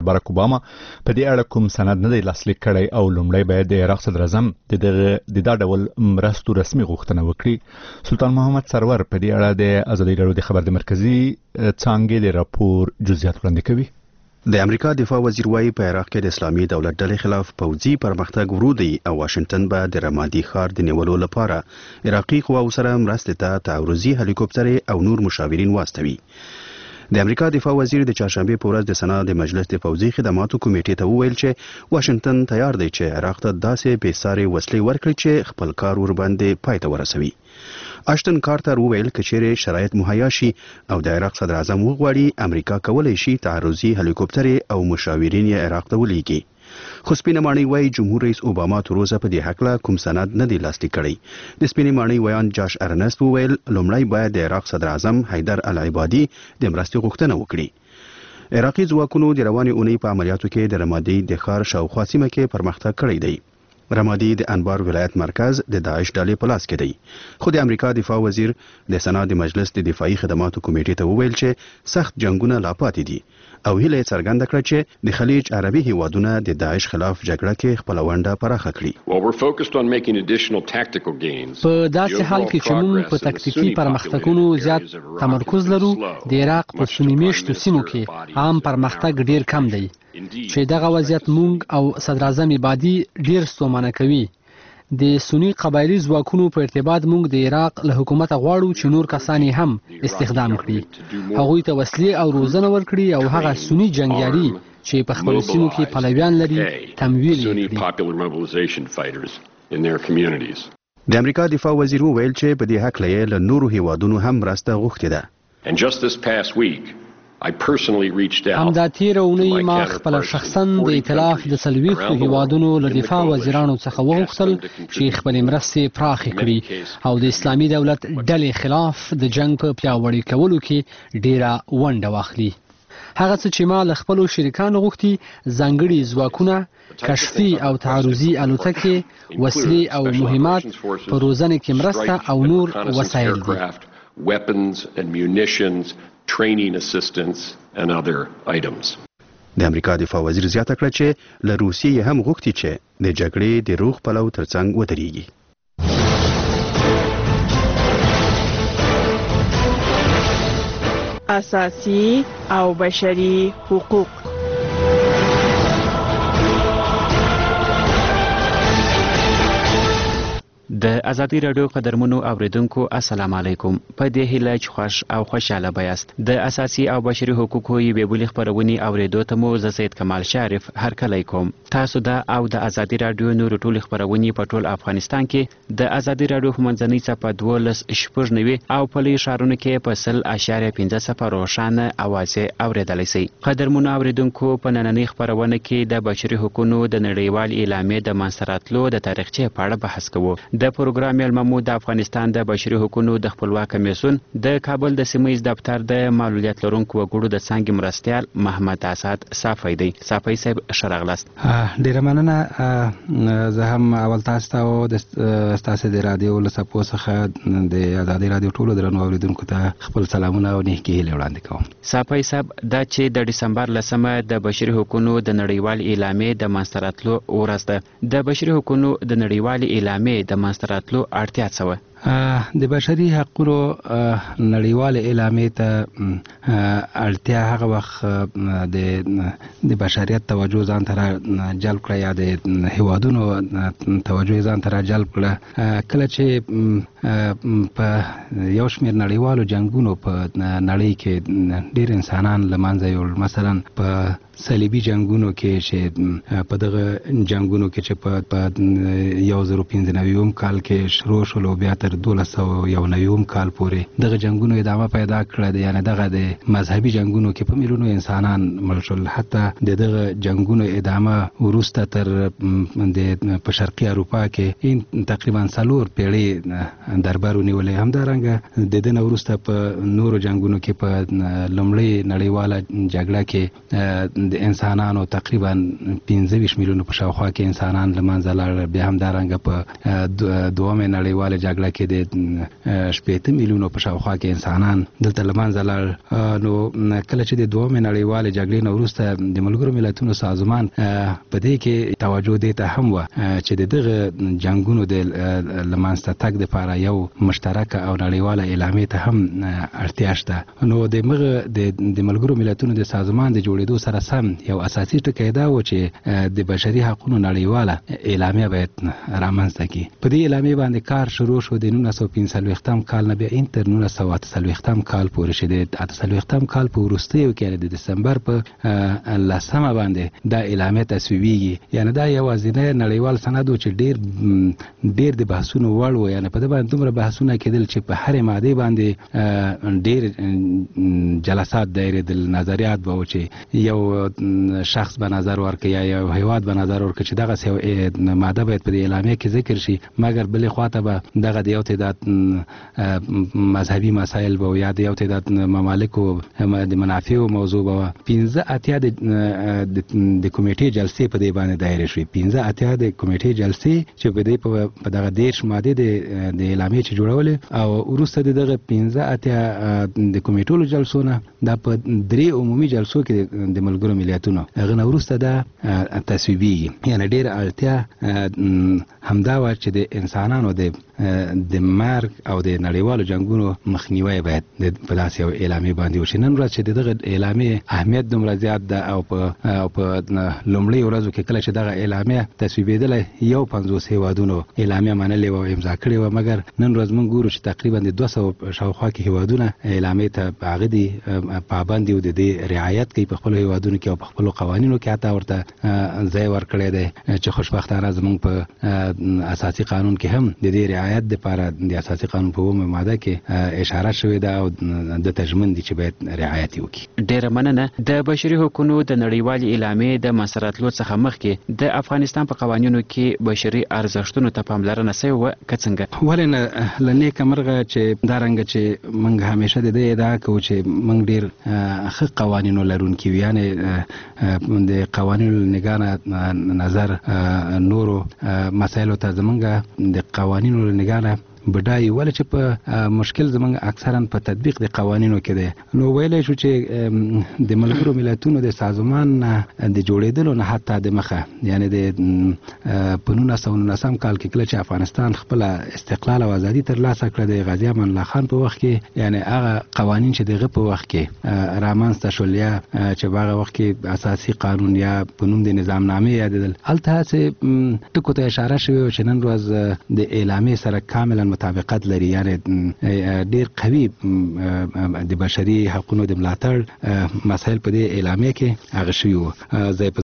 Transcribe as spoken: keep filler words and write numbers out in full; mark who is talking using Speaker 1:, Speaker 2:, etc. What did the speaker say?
Speaker 1: باراک اوباما په دې اړه کوم سند نه دی لاسلیک کړی او لومړی باید د عراق صدر اعظم د دغه ډول مرستو رسمي غوښتنه وکړي. سلطان محمد سرور په دې اړه د ازادي راډیو د خبر د مرکزی څانګې د راپور جزئیات وړاندې کوي.
Speaker 2: د امریکا دفاع وزیر وايي په عراق کې د اسلامي دولت ډلې خلاف پوځي پرمختګ ورو دی او واشنگټن به د رمادي ښار د نیولو لپاره عراقي قواو سره مرستې ته تعرضي هلیکوپټرې او نور مشاورین واستوي. د امریکا دفاع وزیر د چهارشنبه په ورځ د سنا د مجلس د پوځي خدماتو کمیټې ته وویل چې واشنگټن تیار دی چې عراق ته داسې بېسارې وسلې ورکړي چې خپل کار ورباندې پای ته ورسوي. اشتن کارتر وویل که چیرې شرایط مهیا شي او د عراق صدر اعظم وغواړي امریکا کولی شي تعرضي هلیکوپټرې او مشاورین یې عراق ته ولیږي. خو سپینې ماڼۍ وایي جمهور رئیس اوباما تر اوسه په دې هکله کوم سند نه دی لاسلیک کړی. د سپینې ماڼۍ ویان جاش ارنست وویل لومړی باید د عراق صدر اعظم حیدر العبادي د مرستې غوښتنه وکړي. عراقي ځواکونو د روانې اونۍ په عملیاتو کې د رمادي د ښار شاوخوا سیمه کې پرمختګ کړی دی. رمادي د انبار ولایت مرکز د داعش ډلې په لاس کې دی. خو د امریکا دفاع وزیر د سنا د مجلس د دفاعي خدماتو کمیټې ته وویل چې سخت جنگونه لا پاتې دي او هیله یې څرګنده کړه چې د خلیج عربي هیوادونه د داعش خلاف جګړه کې خپل ونډه پراخه کړي.
Speaker 3: په داسې حال کې چې موږ په تکتیکي پرمختګونو زیات تمرکز لرو د عراق په سنی میشتو سیمو کې عام پرمختګ ډیر کم دی چې دغه وضعیت موږ او صدر اعظم عبادي ډیر ستومانه کوي. د سنی قبایلی ځواکونو په ارتباط موږ د عراق له حکومت غواړو چې نور کسان هم استخدام کړي، هغوی ته وسلې او روزنه ورکړي او هغه سنی جنگیالي چې په خپلو سیمو کې پلویان لري تمویل کړي.
Speaker 2: د امریکا دفاع وزیر وویل چې په دې هکله یې له نورو هیوادونو هم مرسته غوښتې ده.
Speaker 3: همدا تیره اونۍ ما خپله شخصا د ائتلاف د څلوېښتو هیوادونو له دفاع وزیرانو څخه وغوښتل چې خپلې مرستې پراخې کړي او د اسلامي دولت ډلې خلاف د جنګ په پیاوړي کولو کې ډیره ونډه واخلي. هغه څه چې ما له خپلو شریکانو غوښتي ځانګړي ځواکونه، کشفي او تعرضي الوتکې، وسلې او مهمات، په روزنه کې مرسته او نور وسایل دي.
Speaker 4: weapons and munitions, training assistance and other items.
Speaker 2: د امریکا دفاع وزیر زیاته کړه چې له روسیې هم غوښتي چې د جګړې د روغ پلو ترڅنګ ودرېږي.
Speaker 5: اساسي او بشري حقوق.
Speaker 6: د ازادي راډیو قدرمنو اوریدونکو السلام علیکم. په دې هیله چې خوش او خوشاله بیاست. د اساسي او بشري حقوقو یوې بلې خپرونې اوریدو ته مو زه سید کمال شریف هرکلی کوم. تاسو د او د ازادي راډیو نورو ټولې خپرونې په ټول افغانستان کې د ازادي راډیو په منځنۍ څپه دولس شپږ نوي او په لویو ښارونو کې په سل اشاریه پنځه څپه روښانه اوازې اوریدلی شئ. قدرمنو اوریدونکو په نننۍ خپرونه کې د بشري حقوقو د نړیوال اعلامیې د منځته راتلو د تاریخچې په اړه بحث کوو. د پروګرام مېلمه د افغانستان د بشري حقوقو د خپلواک کمیسیون د کابل د سیمه ییز دفتر د معلولیت لرونکو وګړو د څانګې مرستیال محمد اسد صافی دی. صافی صاحب ښه راغلاست.
Speaker 7: ډیره مننه. زه هم اول تاسو ته او د ستاسو د رادیو له څپو څخه د ازادي رادیو ټولو درنو اوریدونکو ته خپل سلامونه او نیکې هیلې وړاندې کوم.
Speaker 6: صافی صاحب دا چې د ډسمبر لسمه د بشري حقوقو د نړیوال اعلامیې د منځته راتلو ورځ ده. د بشري حقوقو د نړیوال اعلامیې د منځته راتلو اړتیا څه وه؟
Speaker 7: د بشري حقوقو نړیوال اعلامیې ته اړتیا هغه وخت د بشریت توجه ځان ته جلب کړه یا د هیوادونو توجه ځان ته جلب کړه کله چې په یو شمېر نړیوالو جنګونو په نړۍ کې ډېر انسانان له منځه یوړل. مثلا په صلیبي جنګونو کې چې په دغه جنګونو کې چې په یو زرو پنځه نوي کال کې شروع شول او بیا تر دولس سوه یو نوي کال پورې دغه جنګونو ادامه پیدا کړه. یعنې دغه د مذهبي جنګونو کې په میلیونو انسانان مړه شول. حتی د دغه جنګونو ادامه وروسته تر د په شرقي اروپا کې تقریبا څلور پیړۍ دربار ونیولې. همدارنګه د دې نه وروسته په نورو جنګونو کې په لومړۍ نړیواله جګړه کې د انسانانو تقریبا پنځه ویشت میلیونه په شاوخوا کې انسانان له منځه لاړل. بیا همدارنګه په دومه نړیواله جګړه کې د شپېته میلیونو په شاوخوا کې انسانان دلته له منځه لاړل. نو کله چې د دومه نړیواله جګړې نه وروسته د ملګرو ملتونو سازمان په دې کې توجه دې ته هم وه چې د دغه جنګونو د له منځته تګ دپاره یو مشترکه او نړیواله اعلامیې ته هم اړتیا شته. نو د مغه د ملګرو ملتونو د سازمان د جوړېدو سره سم یو اساسي ټکی دا و چې د بشري حقوقو نړیواله اعلامیه باید رامنځته کړي. په دې اعلامیې باندې کار شروع شو د نولس سوه پنځه څلوېښتم کال نه بیا تر نولس سوه اته څلوېښتم کال پورې چې د اته څلوېښتم کال په وروستیو کې د دسمبر په لسمه باندې دا اعلامیه تصویبیږي. یعنې دا یوازینی نړیوال سند و چې ډېر ډېر د بحثونو وړ و. یعنې په دې باندې دومره بحثونه کېدل چې په هرې مادې باندې ډېر جلسات دایرېدل، نظریات به و چې یو شخص به نظر ورکړي یا یو هیواد به نظر ورکړي چې دغسې یو ماده باید په دې اعلامیه کې ذکر شي. مګر بلې خواته به دغه د یو تعداد مذهبي مسایل به یا د یو تعداد ممالکو د منافعو موضوع به پنځه اتیا د کمیټې جلسې په دې باندې دایره شوې. پنځه اتیا د کمیټې جلسې چې په دې په دغه دېرش مادې د اعلامیې چې جوړولې او وروسته د دغه پنځه اتیا د کمیټو جلسو نه دا په درې عمومي جلسو کې د ملګرو ملتونو هغه نه وروسته دا تصویبیږي. یعنې ډېره اړتیا همدا وه چې د انسانانو د د مرګ او د نړیوالو جنګونو مخنیوی باید په داسې یو اعلامیې باندې وشي. نن ورځ چې د دغه اعلامیې اهمیت دومره زیات ده او په او په لومړۍ ورځو کې کله چې دغه اعلامیه تصویبېدله یو پنځوس هیوادونو اعلامیه منلې وه او امضا کړې وه. مګر نن ورځ موږ ګورو چې تقریبا د دوه سوه شاوخوا کې هیوادونه اعلامیې ته هغه دي پابند دي او د دې رعایت کوي په خپلو هیوادونو کې او په خپلو قوانینو کې حتی ورته ځای ورکړی دی چې خوشبختانه زموږ په اساسي قانون کې هم د دې رعایت دپاره د اساسي قانون په اوومه ماده کې اشاره شوې ده او د تژمن دي چې باید رعایت یې وکړي.
Speaker 6: ډېره مننه. د بشري حقوقو د نړیوالې اعلامیې د منځته راتلو څخه مخکې د افغانستان په قوانینو کې بشري ارزښتونو ته پاملرنه سوې وه که څنګه؟
Speaker 7: ولې نه له نیکه مرغه چې دارنګه چې موږ همیشه د دې ادعا کوو چې موږ ډېر ښه قوانینو لرونکي یو، یعنې د قوانینو له نګاه نه نظر نورو مسایلو ته زموږ د قوانینو له نګاه نه بډای ولې چې په مشکل زموږ اکثرا په تطبیق د قوانینو کې دی. نو ویلی شو چې د ملګرو ملتونو د سازمان د جوړېدلو نه حتی د مخه یعنې د په نولس سوه نولسم کال کې کله چې افغانستان خپله استقلال او ازادي ترلاسه کړه د غازي امان الله خان په وخت کې یعنې هغه قوانین چې دغه په وخت کې رامنځته شول یا چې په هغه وخت کې اساسي قانون یا په نوم د نظامنامې یادېدل هلته هسې ټکو ته اشاره شوې وه چې نن ورځ د اعلامیې سره کاملا مطابقت لري. یعنې ډېر قوي د بشري حقوقو د ملاتړ مسایل په دې اعلامیه کې هغه شوي وو. زه